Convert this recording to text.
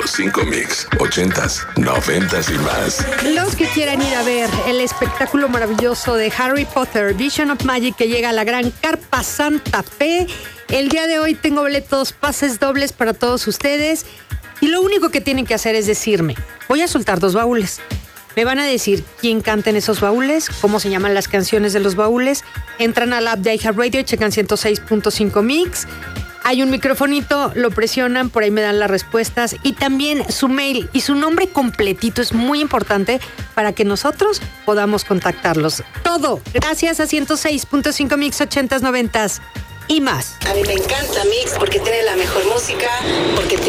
100.5 Mix, 80s, 90s y más. Los que quieran ir a ver el espectáculo maravilloso de Harry Potter, Vision of Magic, que llega a la Gran Carpa Santa Fe. El día de hoy tengo boletos, pases dobles para todos ustedes. Y lo único que tienen que hacer es decirme, voy a soltar 2 baúles. Me van a decir quién canta en esos baúles, cómo se llaman las canciones de los baúles. Entran al app de iHeartRadio, checan 106.5 Mix. Hay un microfonito, lo presionan, por ahí me dan las respuestas. Y también su mail y su nombre completito es muy importante para que nosotros podamos contactarlos. Todo gracias a 106.5 Mix, 80s, 90s y más. A mí me encanta Mix porque tiene la mejor música, porque